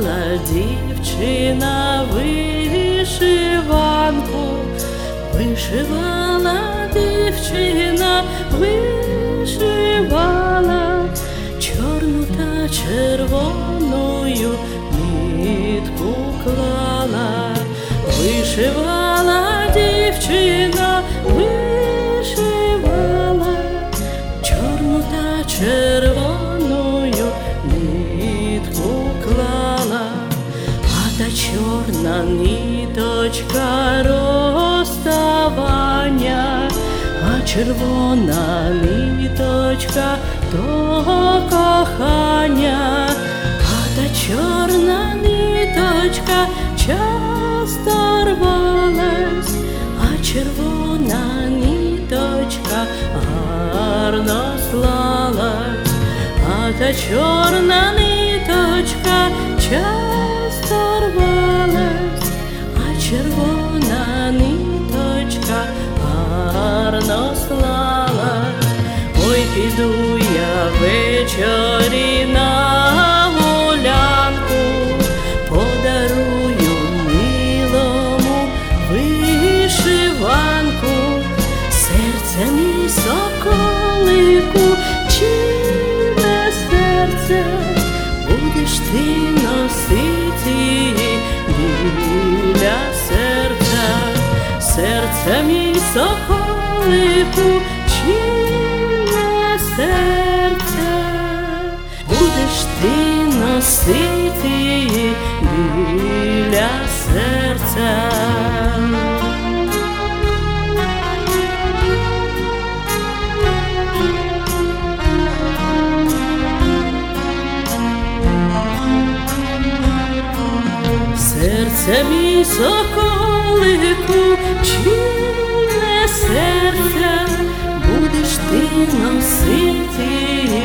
вишивала дівчина вишиванку, вишивала дівчина, вишивала чорну та червоною нитку клала, вишивала дівчина, вишивала чорну та червоною нитку клала, а та чорна ниточка розставання, а червона ниточка того кохання, а та чорна ниточка часто рвалась, а червона ниточка гарно слалась, а та чорна ниточка часто рвалась, а червона ниточка гарно слалась. Ой, піду я ввечері на гулянку, подарую милому вишиванку. Серце мій соколику, чиє серце, будеш ти носити біля серця. Серце мій соколику, чиє серце, будеш ти носити біля серця. Серце мій соколику, чиє серце, будеш ти носити